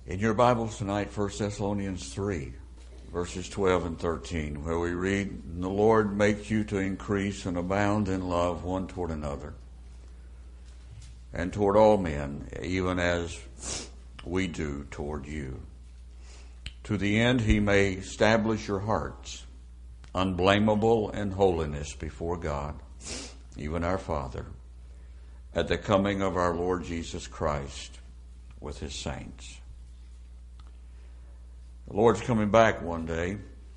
In your Bibles tonight, 1 Thessalonians 3, verses 12 and 13, where we read, "The Lord make you to increase and abound in love one toward another, and toward all men, even as we do toward you. To the end he may establish your hearts, unblameable in holiness before God, even our Father, at the coming of our Lord Jesus Christ with his saints." The Lord's coming back one day.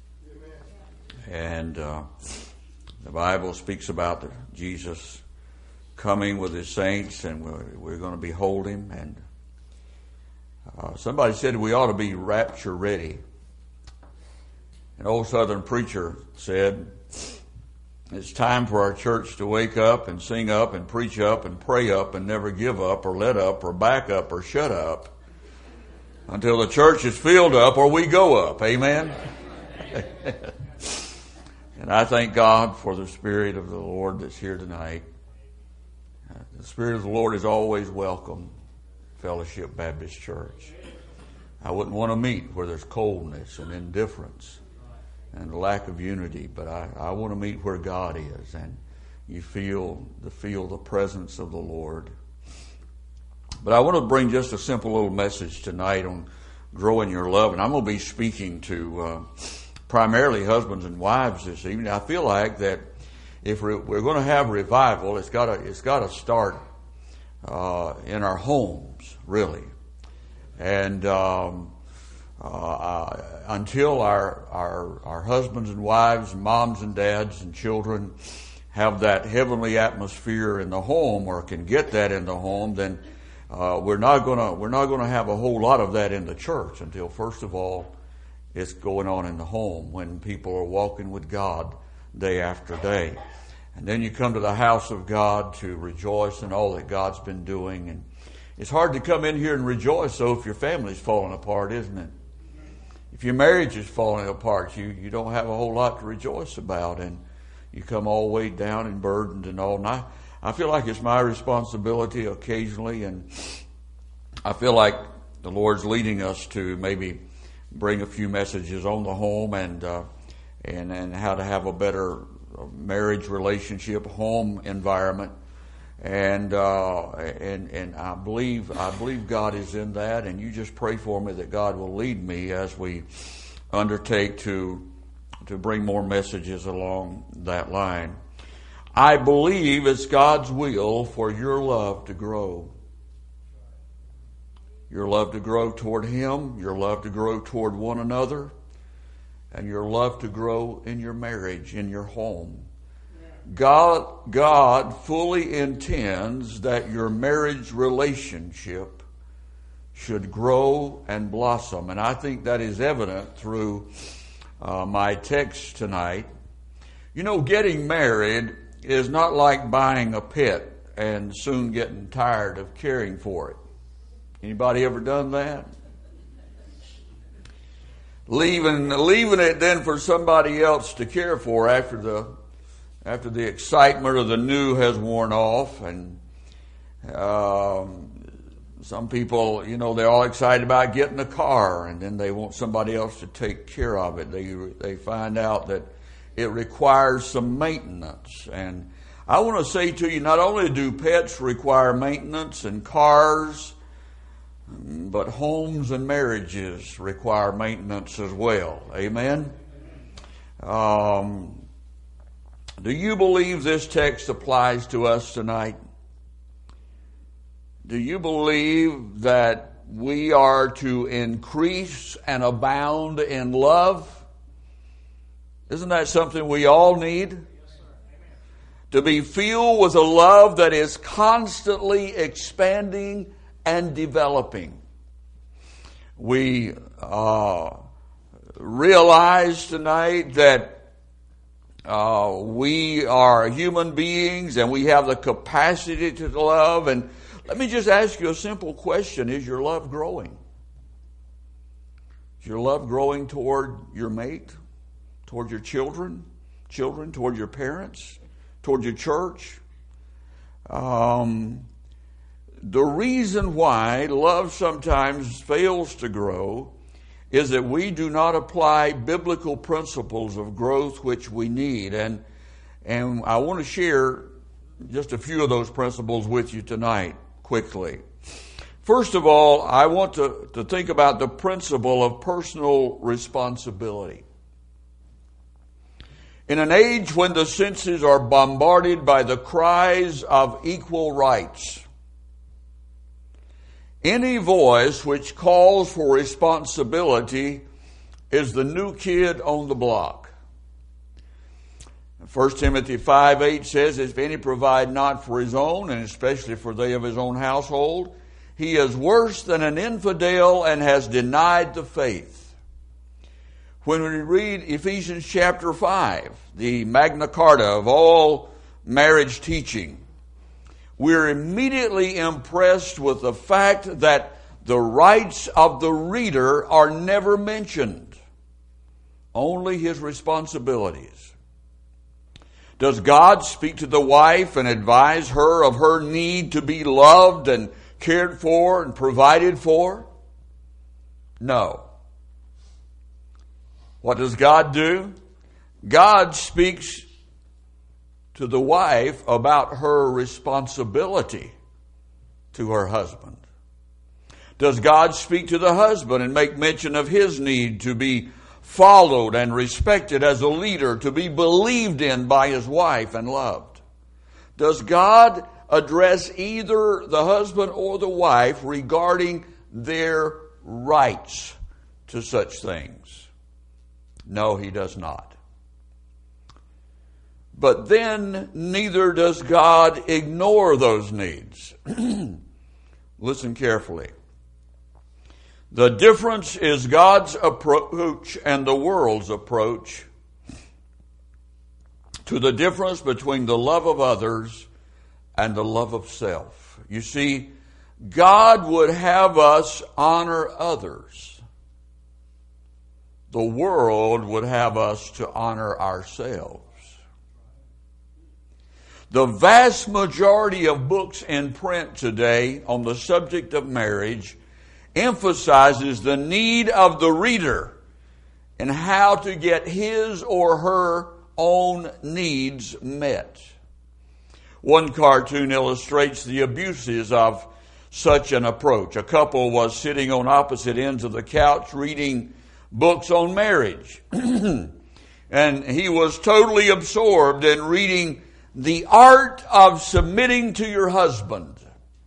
And the Bible speaks about Jesus coming with his saints, and we're going to behold him. And somebody said we ought to be rapture ready. An old Southern preacher said, "It's time for our church to wake up and sing up and preach up and pray up and never give up or let up or back up or shut up until the church is filled up or we go up." Amen? And I thank God for the Spirit of the Lord that's here tonight. The Spirit of the Lord is always welcome, Fellowship Baptist Church. I wouldn't want to meet where there's coldness and indifference and lack of unity, but I want to meet where God is, and you feel the presence of the Lord. But I want to bring just a simple little message tonight on growing your love, and I'm going to be speaking to primarily husbands and wives this evening. I feel like that if we're going to have revival, it's got to start in our homes, really, and until our husbands and wives, moms and dads and children have that heavenly atmosphere in the home, or can get that in the home, then we're not gonna have a whole lot of that in the church until, first of all, it's going on in the home when people are walking with God day after day. And then you come to the house of God to rejoice in all that God's been doing. And it's hard to come in here and rejoice, though, if your family's falling apart, isn't it? If your marriage is falling apart, you don't have a whole lot to rejoice about, and you come all weighed down and burdened and all. And I feel like it's my responsibility occasionally, and I feel like the Lord's leading us to maybe bring a few messages on the home and how to have a better marriage relationship, home environment, and I believe God is in that. And you just pray for me that God will lead me as we undertake to bring more messages along that line. I believe it's God's will for your love to grow. Your love to grow toward him, your love to grow toward one another, and your love to grow in your marriage, in your home. God fully intends that your marriage relationship should grow and blossom. And I think that is evident through my text tonight. You know, getting married is not like buying a pet and soon getting tired of caring for it. Anybody ever done that? Leaving it then for somebody else to care for after the excitement of the new has worn off. And some people, they're all excited about getting a car, and then they want somebody else to take care of it. They find out that it requires some maintenance. And I want to say to you, not only do pets require maintenance and cars, but homes and marriages require maintenance as well. Amen? Do you believe this text applies to us tonight? Do you believe that we are to increase and abound in love? Isn't that something we all need? Yes, sir. To be filled with a love that is constantly expanding and developing. We realize tonight that we are human beings and we have the capacity to love. And let me just ask you a simple question. Is your love growing? Is your love growing toward your mate? Toward your children, toward your parents, toward your church? the reason why love sometimes fails to grow is that we do not apply biblical principles of growth which we need. And I want to share just a few of those principles with you tonight quickly. First of all, I want to think about the principle of personal responsibility. In an age when the senses are bombarded by the cries of equal rights, any voice which calls for responsibility is the new kid on the block. 1 Timothy 5:8 says, if any provide not for his own, and especially for they of his own household, he is worse than an infidel and has denied the faith. When we read Ephesians chapter 5, the Magna Carta of all marriage teaching, we're immediately impressed with the fact that the rights of the reader are never mentioned, only his responsibilities. Does God speak to the wife and advise her of her need to be loved and cared for and provided for? No. What does God do? God speaks to the wife about her responsibility to her husband. Does God speak to the husband and make mention of his need to be followed and respected as a leader, to be believed in by his wife and loved? Does God address either the husband or the wife regarding their rights to such things? No, he does not. But then neither does God ignore those needs. Listen carefully. The difference is God's approach and the world's approach to the difference between the love of others and the love of self. You see, God would have us honor others. The world would have us to honor ourselves. The vast majority of books in print today on the subject of marriage emphasizes the need of the reader and how to get his or her own needs met. One cartoon illustrates the abuses of such an approach. A couple was sitting on opposite ends of the couch reading books on marriage. And he was totally absorbed in reading The Art of Submitting to Your Husband.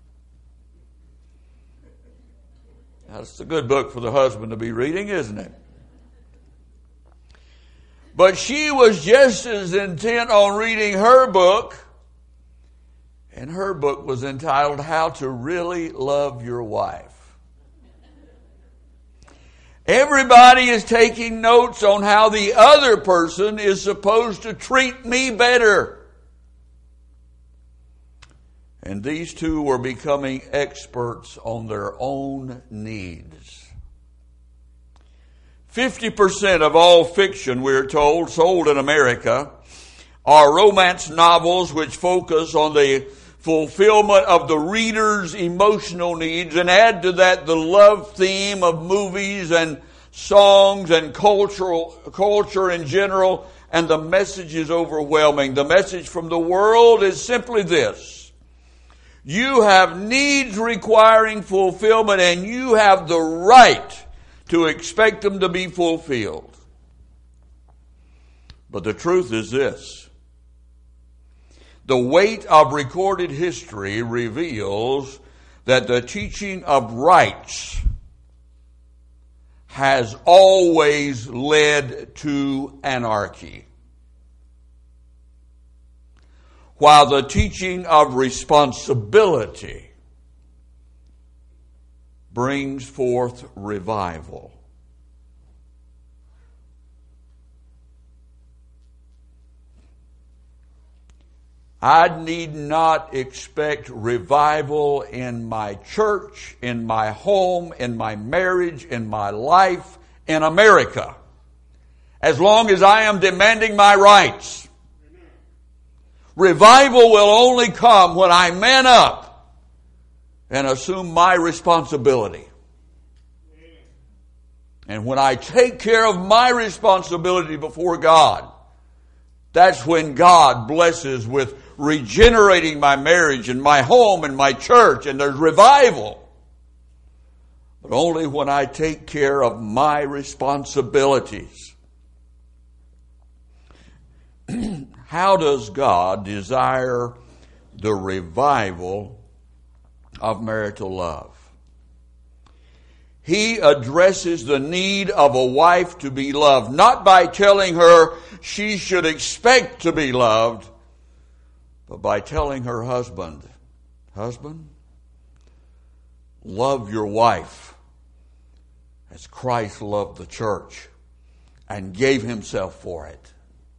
That's a good book for the husband to be reading, isn't it? But she was just as intent on reading her book, and her book was entitled How to Really Love Your Wife. Everybody is taking notes on how the other person is supposed to treat me better. And these two were becoming experts on their own needs. 50% of all fiction, we're told, sold in America are romance novels which focus on the fulfillment of the reader's emotional needs and add to that the love theme of movies and songs and culture in general, and the message is overwhelming. The message from the world is simply this: you have needs requiring fulfillment, and you have the right to expect them to be fulfilled. But the truth is this: the weight of recorded history reveals that the teaching of rights has always led to anarchy, while the teaching of responsibility brings forth revival. I need not expect revival in my church, in my home, in my marriage, in my life, in America, as long as I am demanding my rights. Revival will only come when I man up and assume my responsibility. And when I take care of my responsibility before God, that's when God blesses with regenerating my marriage and my home and my church, and there's revival. But only when I take care of my responsibilities. How does God desire the revival of marital love? He addresses the need of a wife to be loved, not by telling her she should expect to be loved, but by telling her husband, love your wife as Christ loved the church and gave himself for it.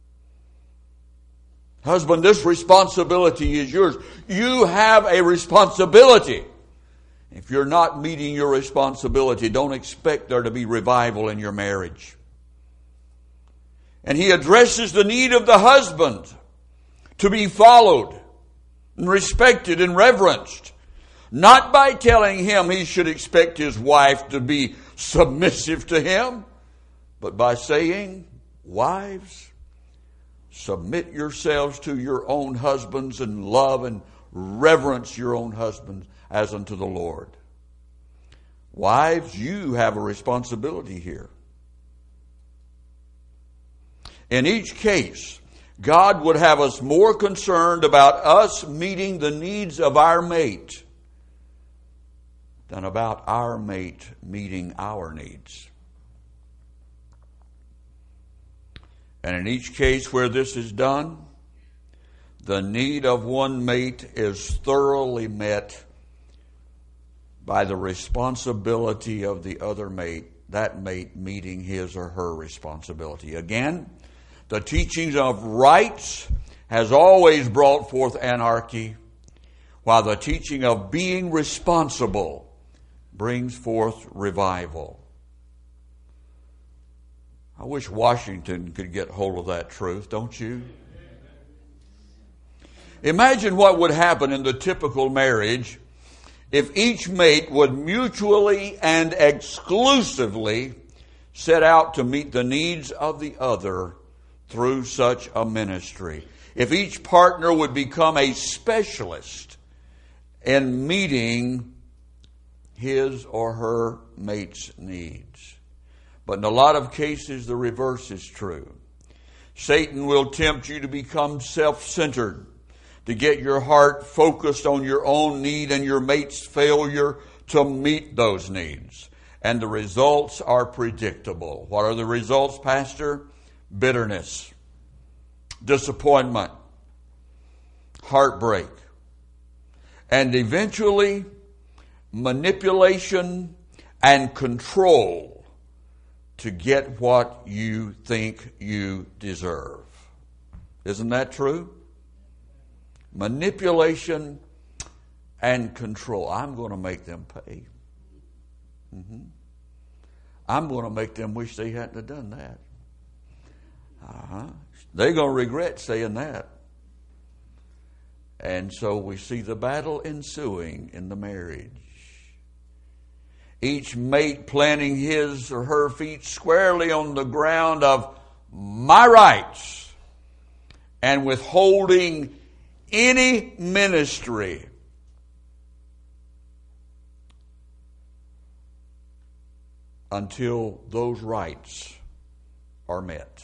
Husband, this responsibility is yours. You have a responsibility. If you're not meeting your responsibility, don't expect there to be revival in your marriage. And he addresses the need of the husband to be followed and respected and reverenced. Not by telling him he should expect his wife to be submissive to him, but by saying, wives, submit yourselves to your own husbands and love and reverence your own husbands as unto the Lord. Wives, you have a responsibility here. In each case, God would have us more concerned about us meeting the needs of our mate than about our mate meeting our needs. And in each case where this is done, the need of one mate is thoroughly met by the responsibility of the other mate, that mate meeting his or her responsibility. Again, the teachings of rights has always brought forth anarchy, while the teaching of being responsible brings forth revival. I wish Washington could get hold of that truth, don't you? Imagine what would happen in the typical marriage if each mate would mutually and exclusively set out to meet the needs of the other through such a ministry. If each partner would become a specialist in meeting his or her mate's needs. But in a lot of cases, the reverse is true. Satan will tempt you to become self-centered, to get your heart focused on your own need and your mate's failure to meet those needs. And the results are predictable. What are the results, Pastor? Bitterness, disappointment, heartbreak, and eventually manipulation and control to get what you think you deserve. Isn't that true? Manipulation and control. I'm going to make them pay. I'm going to make them wish they hadn't have done that. They're going to regret saying that. And so we see the battle ensuing in the marriage. Each mate planting his or her feet squarely on the ground of my rights and withholding any ministry until those rights are met.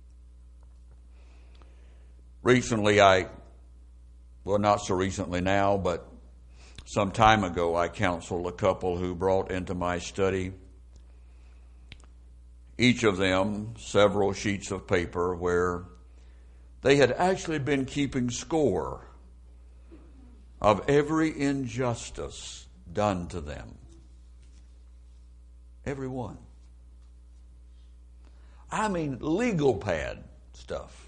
Recently, not so recently now, but some time ago, I counseled a couple who brought into my study, each of them, several sheets of paper where they had actually been keeping score of every injustice done to them. Every one. I mean, legal pad stuff.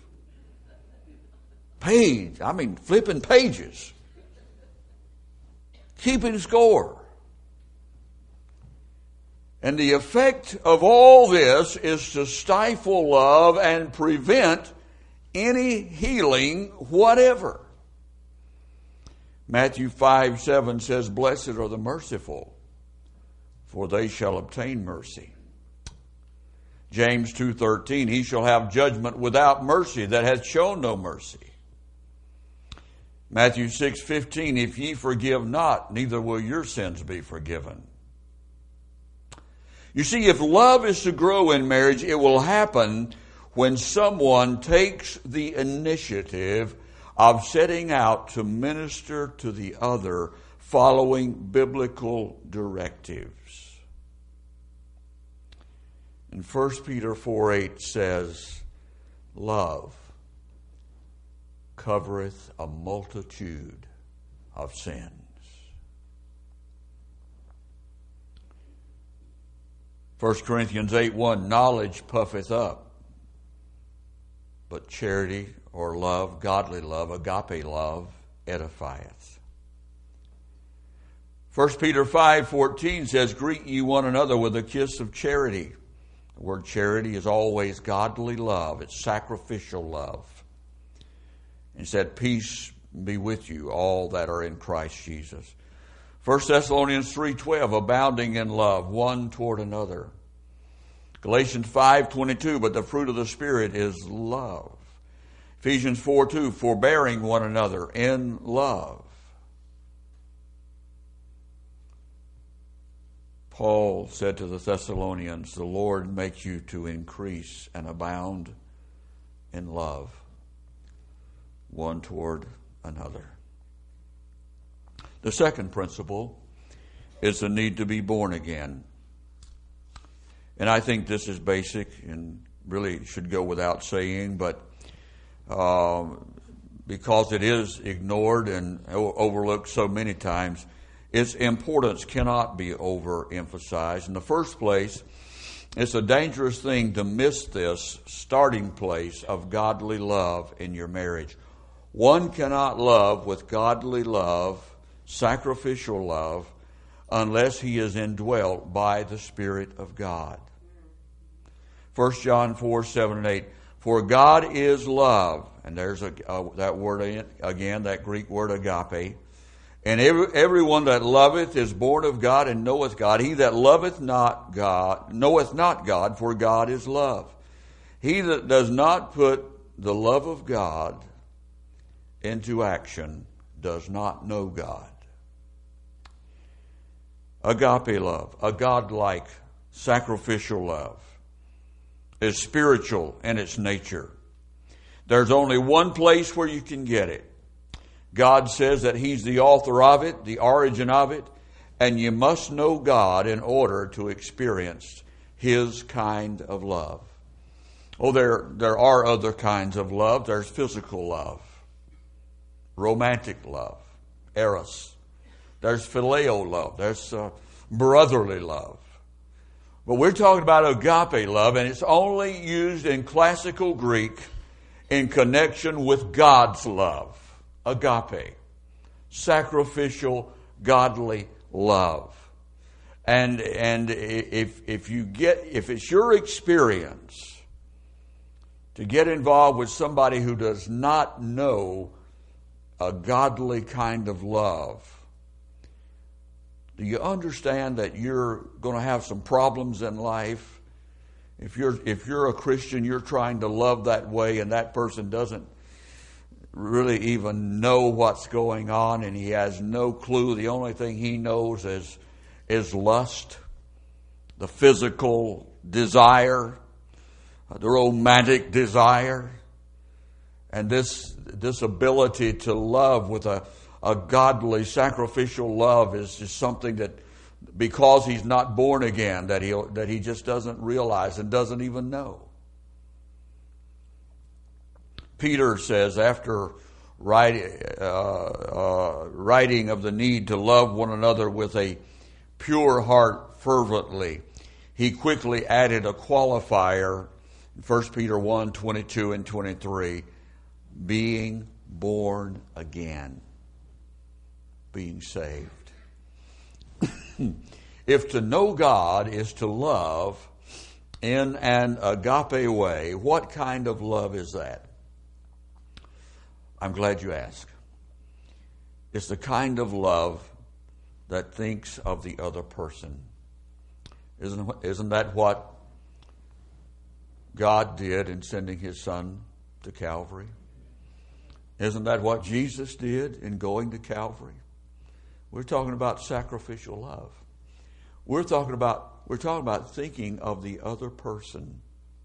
Flipping pages. Keeping score. And the effect of all this is to stifle love and prevent any healing whatever. Matthew 5:7 says, "Blessed are the merciful, for they shall obtain mercy." James 2:13, "He shall have judgment without mercy that hath shown no mercy." Matthew 6:15, "If ye forgive not, neither will your sins be forgiven." You see, if love is to grow in marriage, it will happen when someone takes the initiative of setting out to minister to the other, following biblical directives. And 1 Peter 4:8 says, "Love covereth a multitude of sins." 1 Corinthians 8:1, "Knowledge puffeth up, but charity," or love, godly love, agape love, "edifieth." 1 Peter 5:14 says, "Greet ye one another with a kiss of charity." The word charity is always godly love. It's sacrificial love. It said, "Peace be with you, all that are in Christ Jesus." 1 Thessalonians 3:12, "Abounding in love, one toward another." Galatians 5:22, "But the fruit of the Spirit is love." Ephesians 4:2, "Forbearing one another in love." Paul said to the Thessalonians, "The Lord make you to increase and abound in love, one toward another." The second principle is the need to be born again. And I think this is basic and really should go without saying, but because it is ignored and overlooked so many times, its importance cannot be overemphasized. In the first place, it's a dangerous thing to miss this starting place of godly love in your marriage. One cannot love with godly love, sacrificial love, unless he is indwelt by the Spirit of God. 1 John 4:7 and 8, "For God is love," and there's that word again, that Greek word agape, "and everyone that loveth is born of God and knoweth God. He that loveth not God knoweth not God, for God is love. He that does not put the love of God into action does not know God." Agape love, a godlike, sacrificial love, is spiritual in its nature. There's only one place where you can get it. God says that He's the author of it, the origin of it, and you must know God in order to experience His kind of love. Oh, there are other kinds of love. There's physical love, romantic love, eros. There's phileo love. There's brotherly love. But we're talking about agape love, and it's only used in classical Greek in connection with God's love. Agape, sacrificial, godly love. And if it's your experience to get involved with somebody who does not know a godly kind of love, do you understand that you're going to have some problems in life? If you're a Christian, you're trying to love that way, and that person doesn't really even know what's going on, and he has no clue. The only thing he knows is lust, the physical desire, the romantic desire, and this ability to love with a godly, sacrificial love is just something that, because he's not born again, that he just doesn't realize and doesn't even know. Peter says, after writing of the need to love one another with a pure heart fervently, he quickly added a qualifier in 1 Peter 1:22 and 23, being born again, being saved. If to know God is to love in an agape way, what kind of love is that? I'm glad you asked. It's the kind of love that thinks of the other person. Isn't that what God did in sending His Son to Calvary? Isn't that what Jesus did in going to Calvary? We're talking about sacrificial love. We're talking about thinking of the other person.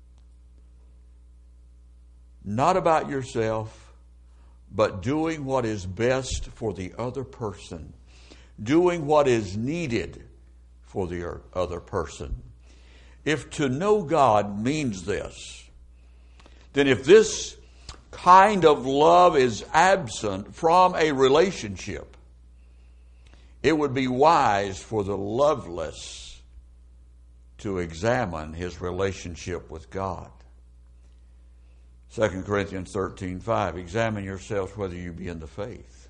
Not about yourself, but doing what is best for the other person. Doing what is needed for the other person. If to know God means this, then if this kind of love is absent from a relationship, it would be wise for the loveless to examine his relationship with God. 2 Corinthians 13:5, examine yourselves whether you be in the faith.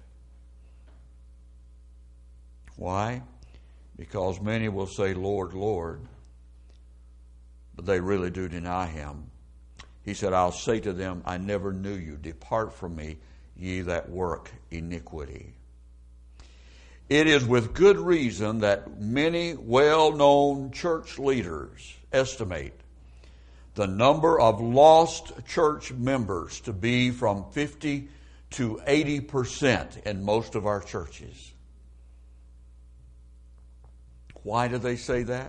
Why? Because many will say, Lord, Lord, but they really do deny Him. He said, I'll say to them, I never knew you. Depart from me, ye that work iniquity. It is with good reason that many well-known church leaders estimate the number of lost church members to be from 50 to 80% in most of our churches. Why do they say that?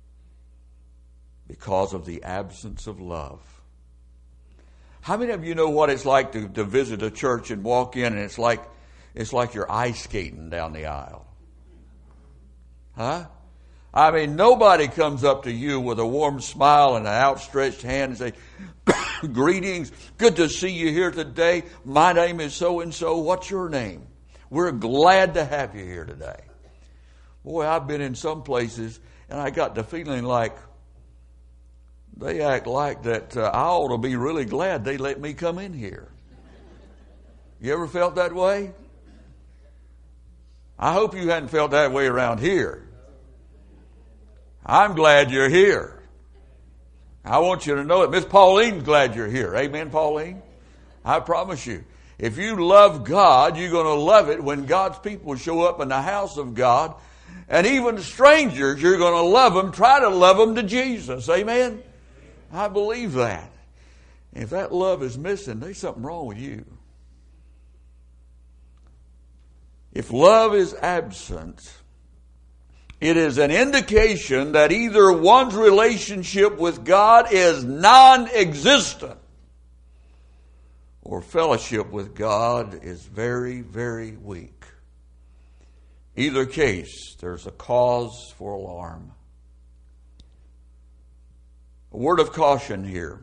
Because of the absence of love. How many of you know what it's like to visit a church and walk in and it's like you're ice skating down the aisle? Huh? I mean, nobody comes up to you with a warm smile and an outstretched hand and say, greetings, good to see you here today. My name is so-and-so. What's your name? We're glad to have you here today. Boy, I've been in some places and I got the feeling like they act like that I ought to be really glad they let me come in here. You ever felt that way? I hope you hadn't felt that way around here. I'm glad you're here. I want you to know it. Miss Pauline's glad you're here. Amen, Pauline? I promise you. If you love God, you're going to love it when God's people show up in the house of God. And even strangers, you're going to love them. Try to love them to Jesus. Amen? I believe that. If that love is missing, there's something wrong with you. If love is absent, it is an indication that either one's relationship with God is non-existent or fellowship with God is very, very weak. Either case, there's a cause for alarm. A word of caution here.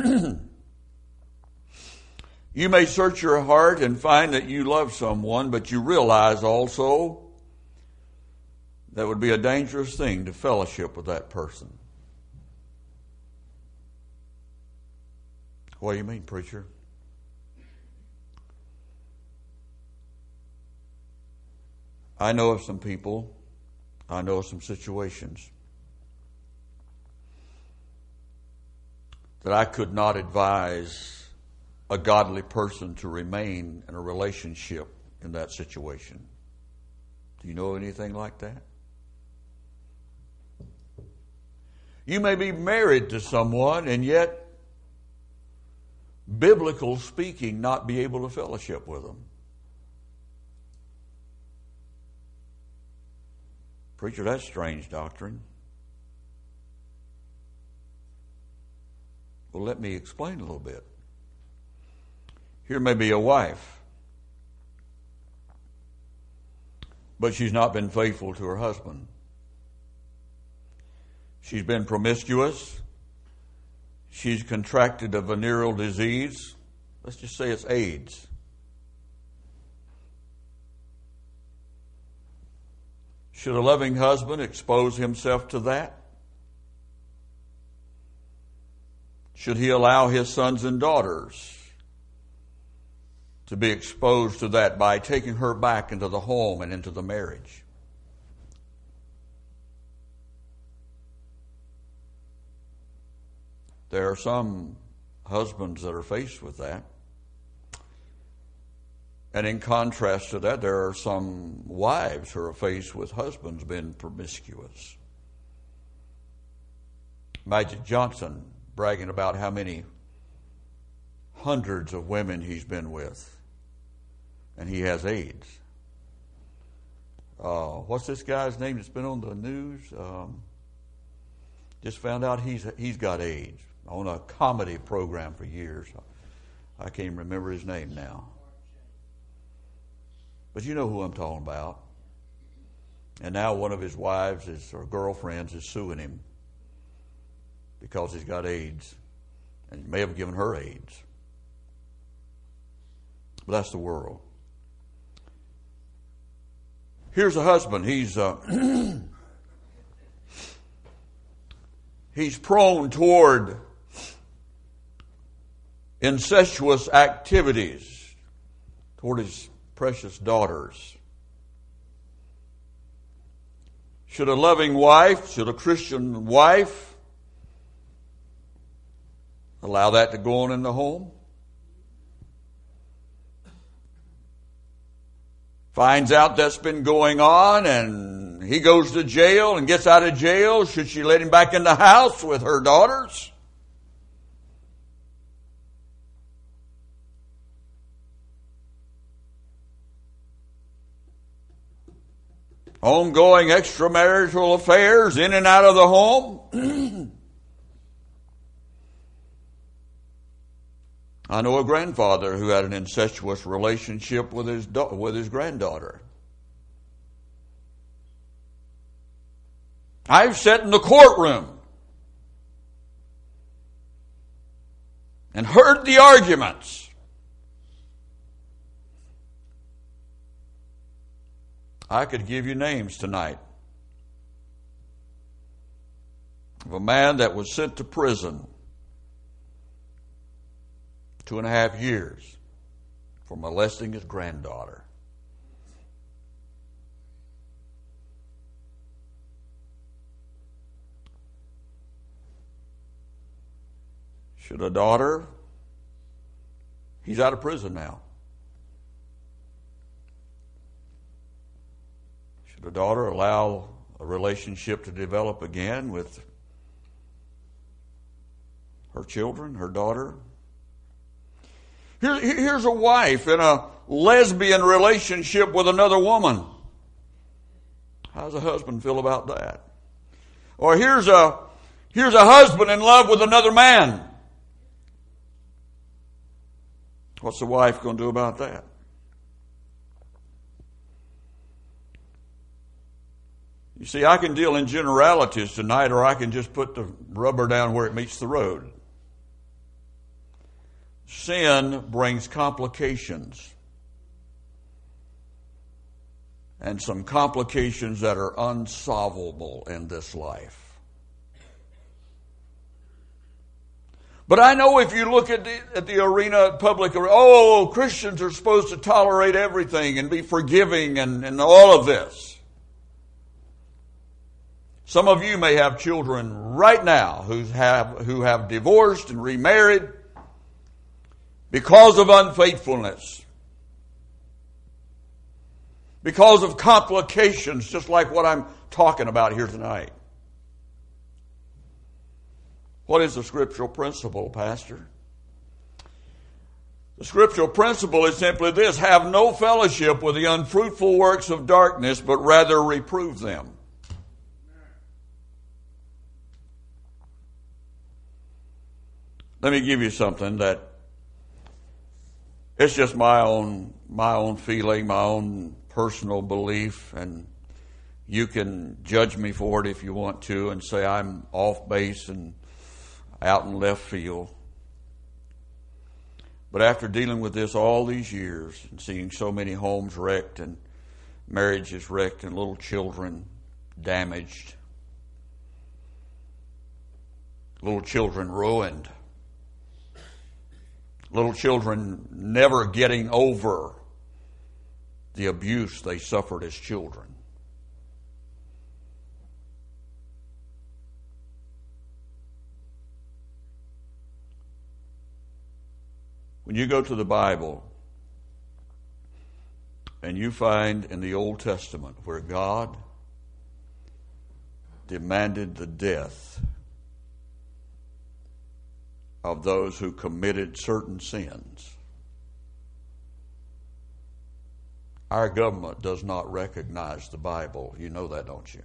You may search your heart and find that you love someone, but you realize also that would be a dangerous thing to fellowship with that person. What do you mean, preacher? I know of some people, I know of some situations that I could not advise a godly person to remain in a relationship in that situation. Do you know anything like that? You may be married to someone and yet, biblical speaking, not be able to fellowship with them. Preacher, that's strange doctrine. Well, let me explain a little bit. Here may be a wife, but she's not been faithful to her husband. She's been promiscuous. She's contracted a venereal disease. Let's just say it's AIDS. Should a loving husband expose himself to that? Should he allow his sons and daughters to be exposed to that by taking her back into the home and into the marriage? There are some husbands that are faced with that. And in contrast to that, there are some wives who are faced with husbands being promiscuous. Magic Johnson bragging about how many hundreds of women he's been with, and he has AIDS. What's this guy's name that's been on the news? Just found out he's got AIDS on a comedy program for years. I can't even remember his name now. But you know who I'm talking about. And now one of his wives or girlfriends is suing him because he's got AIDS. And he may have given her AIDS. But that's the world. Here's a husband. He's he's prone toward incestuous activities toward his precious daughters. Should a loving wife, should a Christian wife allow that to go on in the home? Finds out that's been going on and he goes to jail and gets out of jail. Should she let him back in the house with her daughters? Ongoing extramarital affairs in and out of the home. I know a grandfather who had an incestuous relationship with his granddaughter. I've sat in the courtroom and heard the arguments. I could give you names tonight of a man that was sent to prison 2.5 years for molesting his granddaughter. Should a daughter, he's out of prison now. Should a daughter allow a relationship to develop again with her children, her daughter? Here's a wife in a lesbian relationship with another woman. How does a husband feel about that? Or here's a husband in love with another man. What's the wife going to do about that? You see, I can deal in generalities tonight, or I can just put the rubber down where it meets the road. Sin brings complications. And some complications that are unsolvable in this life. But I know if you look at the arena, public, Christians are supposed to tolerate everything and be forgiving and all of this. Some of you may have children right now who have divorced and remarried because of unfaithfulness. Because of complications, just like what I'm talking about here tonight. What is the scriptural principle, Pastor? The scriptural principle is simply this: have no fellowship with the unfruitful works of darkness, but rather reprove them. Let me give you something that it's just my own feeling, my own personal belief, and you can judge me for it if you want to and say I'm off base and out in left field. But after dealing with this all these years and seeing so many homes wrecked and marriages wrecked and little children damaged, little children ruined, little children never getting over the abuse they suffered as children. When you go to the Bible, And you find in the Old Testament where God demanded the death of those who committed certain sins. Our government does not recognize the Bible. You know that, don't you?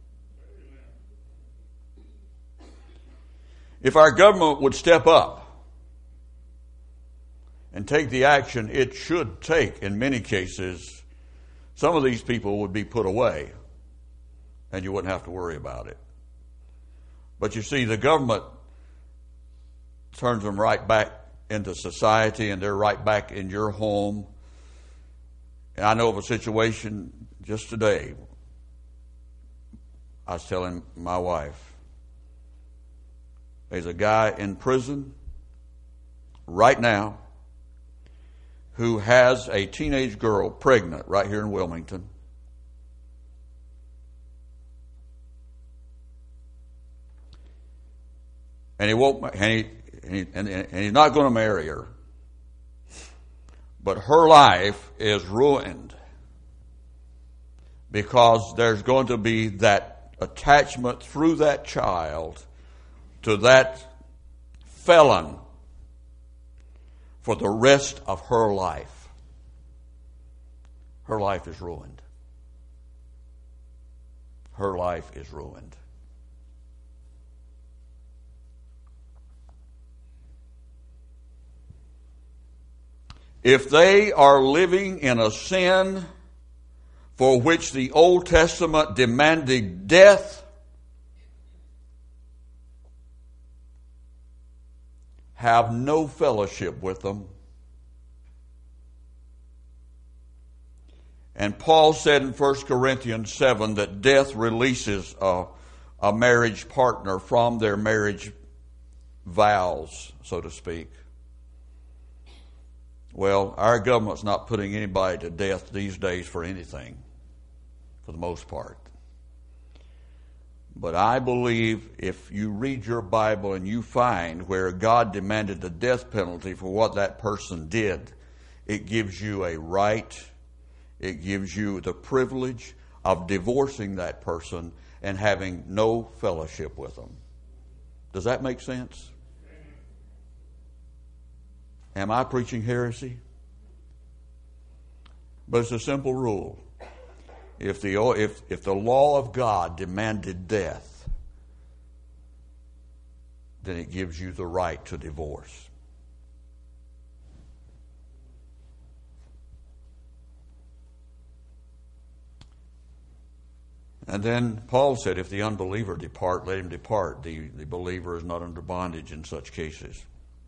If our government would step up and take the action it should take, in many cases, some of these people would be put away and you wouldn't have to worry about it. But you see, the government turns them right back into society and they're right back in your home. And I know of a situation just today. I was telling my wife, there's a guy in prison right now who has a teenage girl pregnant right here in Wilmington. And he won't, and he's not going to marry her. But her life is ruined because there's going to be that attachment through that child to that felon for the rest of her life. Her life is ruined. Her life is ruined. If they are living in a sin for which the Old Testament demanded death, have no fellowship with them. And Paul said in 1 Corinthians 7 that death releases a marriage partner from their marriage vows, so to speak. Well, our government's not putting anybody to death these days for anything, for the most part. But I believe if you read your Bible and you find where God demanded the death penalty for what that person did, it gives you a right, it gives you the privilege of divorcing that person and having no fellowship with them. Does that make sense? Am I preaching heresy? But it's a simple rule. If the law of God demanded death, then it gives you the right to divorce. And then Paul said, if the unbeliever depart, let him depart. The believer is not under bondage in such cases.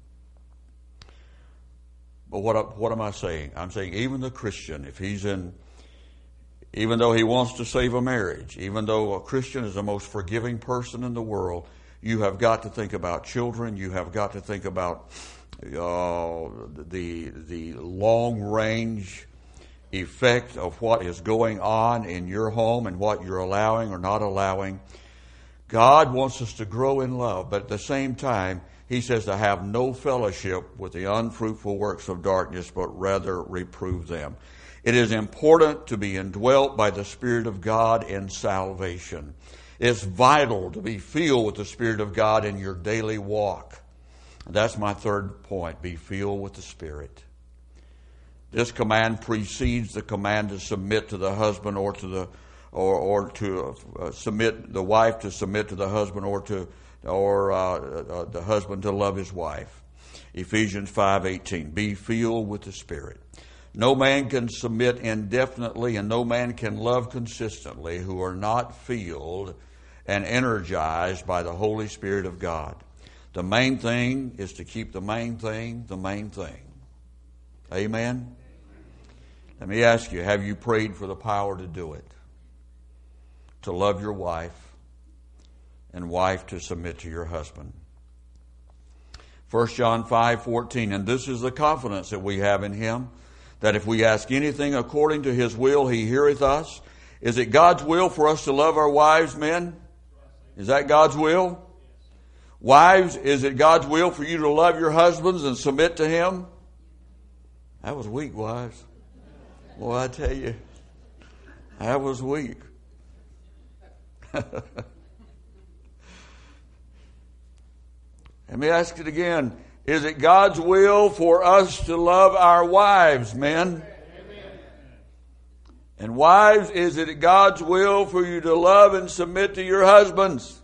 But what am I saying? I'm saying even the Christian, if he's even though he wants to save a marriage, even though a Christian is the most forgiving person in the world, you have got to think about children. You have got to think about the long range effect of what is going on in your home and what you're allowing or not allowing. God wants us to grow in love, but at the same time, He says to have no fellowship with the unfruitful works of darkness, but rather reprove them. It is important to be indwelt by the Spirit of God in salvation. It's vital to be filled with the Spirit of God in your daily walk. That's my third point. Be filled with the Spirit. This command precedes the command to submit to the husband or to submit the wife to submit to the husband or the husband to love his wife. Ephesians 5:18. Be filled with the Spirit. No man can submit indefinitely and no man can love consistently who are not filled and energized by the Holy Spirit of God. The main thing is to keep the main thing the main thing. Amen? Let me ask you, have you prayed for the power to do it? To love your wife and wife to submit to your husband. 1 John 5:14, and this is the confidence that we have in Him, that if we ask anything according to His will, He heareth us. Is it God's will for us to love our wives, men? Is that God's will? Wives, is it God's will for you to love your husbands and submit to Him? That was weak, wives. Well, I tell you, I was weak. Let me ask it again. Is it God's will for us to love our wives, men? And wives, is it God's will for you to love and submit to your husbands?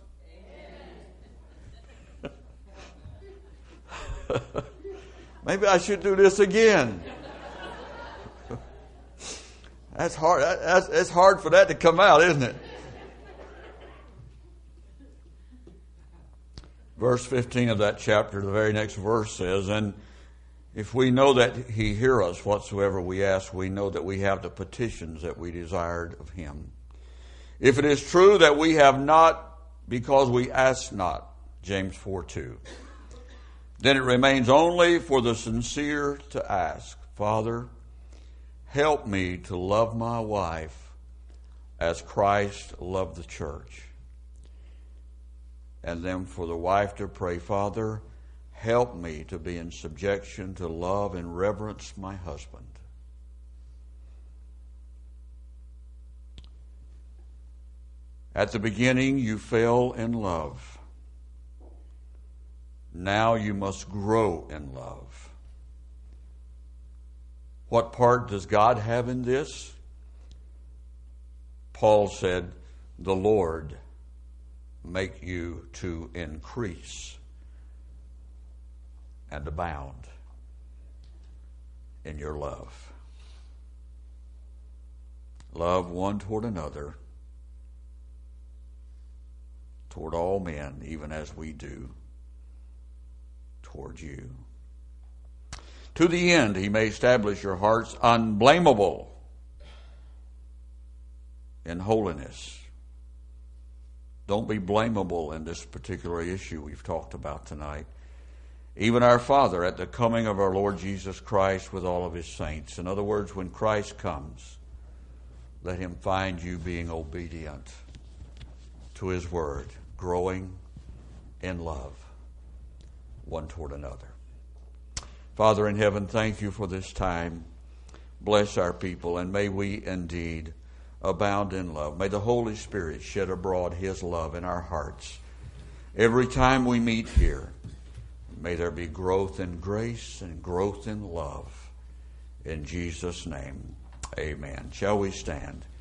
Maybe I should do this again. That's hard. It's hard for that to come out, isn't it? Verse 15 of that chapter, the very next verse says, and if we know that he hear us whatsoever we ask, we know that we have the petitions that we desired of him. If it is true that we have not because we ask not, James 4:2, then it remains only for the sincere to ask, Father, help me to love my wife as Christ loved the church. And then for the wife to pray, Father, help me to be in subjection to love and reverence my husband. At the beginning, you fell in love. Now you must grow in love. What part does God have in this? Paul said, the Lord make you to increase and abound in your love. Love one toward another, toward all men, even as we do toward you. To the end, he may establish your hearts unblameable in holiness. Don't be blamable in this particular issue we've talked about tonight. Even our Father at the coming of our Lord Jesus Christ with all of his saints. In other words, when Christ comes, let him find you being obedient to his word, growing in love one toward another. Father in heaven, thank you for this time. Bless our people, and may we indeed abound in love. May the Holy Spirit shed abroad his love in our hearts. Every time we meet here, may there be growth in grace and growth in love. In Jesus' name, amen. Shall we stand?